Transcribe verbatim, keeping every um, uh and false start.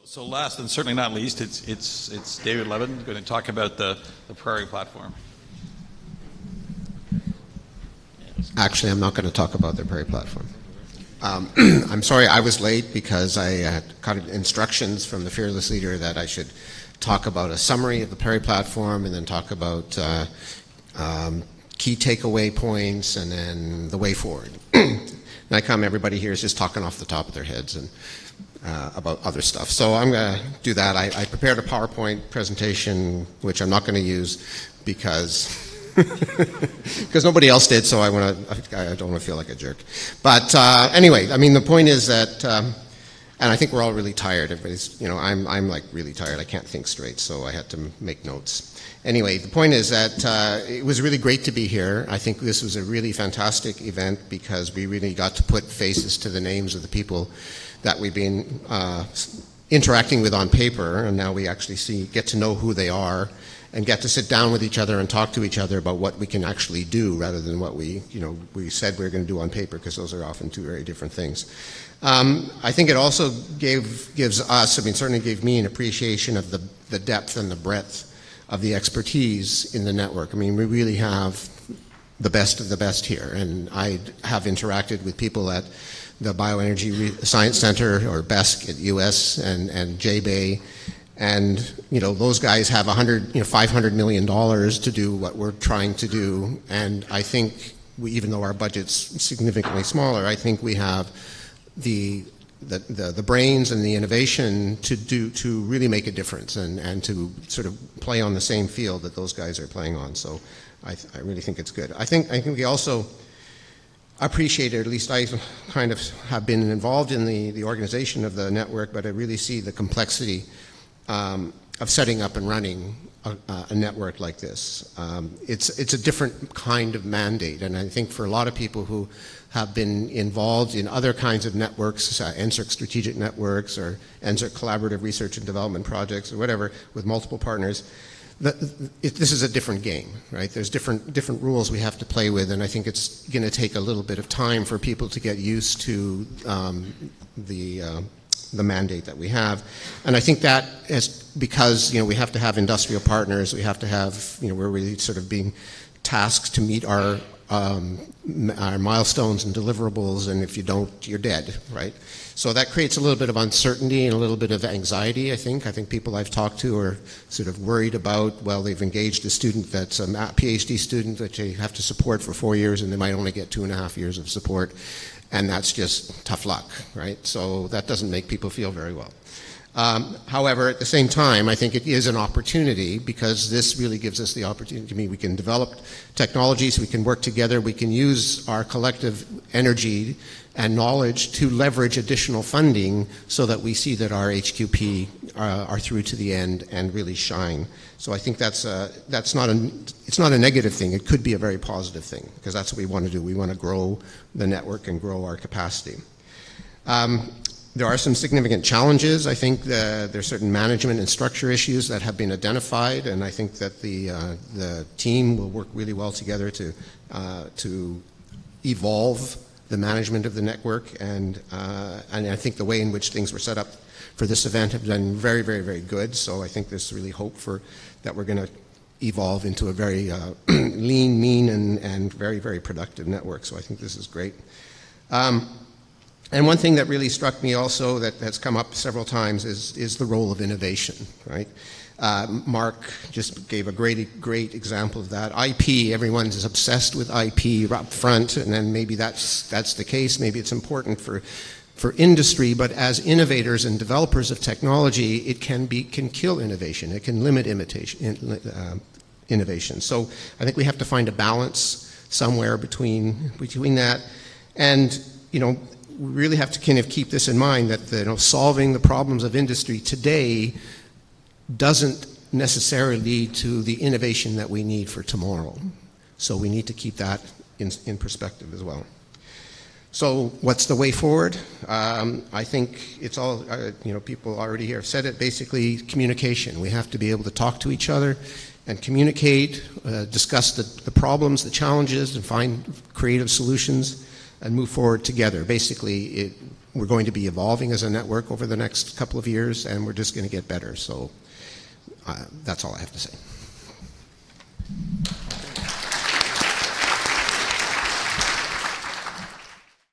So last and certainly not least, it's, it's, it's David Levin going to talk about the, the Prairie platform. Actually, I'm not going to talk about the Prairie platform. Um, I'm sorry I was late because I had got instructions from the Fearless Leader that I should talk about a summary of the Prairie platform and then talk about uh, um, key takeaway points and then the way forward. And I come, everybody here is just talking off the top of their heads and uh, about other stuff. So I'm going to do that. I, I prepared a PowerPoint presentation, which I'm not going to use because because nobody else did, so I want to. I don't want to feel like a jerk. But uh, anyway, I mean, the point is that, um, and I think we're all really tired. Everybody's, you know, I'm I'm like really tired. I can't think straight, so I had to make notes. Anyway, the point is that uh, it was really great to be here. I think this was a really fantastic event because we really got to put faces to the names of the people that we've been uh, interacting with on paper, and now we actually see get to know who they are. And get to sit down with each other and talk to each other about what we can actually do rather than what we, you know, we said we were going to do on paper, because those are often two very different things. Um, I think it also gave, gives us, I mean, certainly gave me an appreciation of the, the depth and the breadth of the expertise in the network. I mean, we really have the best of the best here, and I have interacted with people at the Bioenergy Science Center, or BESC at U S, and, and J B A, and you know, those guys have one hundred, you know, five hundred million dollars to do what we're trying to do. And I think we, even though our budget's significantly smaller, I think we have the the, the the brains and the innovation to do to really make a difference and and to sort of play on the same field that those guys are playing on. So I, th I really think it's good. I think I think we also appreciate it, or at least I kind of have been involved in the the organization of the network, but I really see the complexity Um, of setting up and running a, a network like this. Um, it's, it's a different kind of mandate, and I think for a lot of people who have been involved in other kinds of networks, uh, N S E R C strategic networks, or N S E R C collaborative research and development projects, or whatever, with multiple partners, the, it, this is a different game, right? There's different, different rules we have to play with, and I think it's going to take a little bit of time for people to get used to um, the uh, the mandate that we have. And I think that is because, you know, we have to have industrial partners, we have to have, you know, we're really sort of being tasked to meet our, um, our milestones and deliverables, and if you don't, you're dead, right? So that creates a little bit of uncertainty and a little bit of anxiety, I think. I think people I've talked to are sort of worried about, well, they've engaged a student that's a PhD student that they have to support for four years, and they might only get two and a half years of support. And that's just tough luck, right? So that doesn't make people feel very well. Um, however, at the same time, I think it is an opportunity, because this really gives us the opportunity. I mean, we can develop technologies, we can work together, we can use our collective energy and knowledge to leverage additional funding so that we see that our H Q P uh, are through to the end and really shine. So I think that's, a, that's not a, it's not a negative thing. It could be a very positive thing, because that's what we want to do. We want to grow the network and grow our capacity. Um, there are some significant challenges. I think the, there are certain management and structure issues that have been identified, and I think that the, uh, the team will work really well together to, uh, to evolve the management of the network, and, uh, and I think the way in which things were set up for this event have been very, very, very good. So I think there's really hope for that we're going to evolve into a very uh, lean, mean, and, and very, very productive network. So I think this is great. Um, and one thing that really struck me also that has come up several times is, is the role of innovation, right? Uh, Mark just gave a great, great example of that. I P, everyone is obsessed with I P up front, and then maybe that's, that's the case. Maybe it's important for, for industry, but as innovators and developers of technology, it can, be, can kill innovation. It can limit imitation, in, uh, innovation. So I think we have to find a balance somewhere between, between that. And, you know, we really have to kind of keep this in mind, that the, you know, solving the problems of industry today doesn't necessarily lead to the innovation that we need for tomorrow. So we need to keep that in, in perspective as well. So what's the way forward? Um, I think it's all, uh, you know, people already here have said it, basically communication. We have to be able to talk to each other and communicate, uh, discuss the, the problems, the challenges, and find creative solutions. and move forward together. Basically, it, we're going to be evolving as a network over the next couple of years, and we're just going to get better. So uh, that's all I have to say.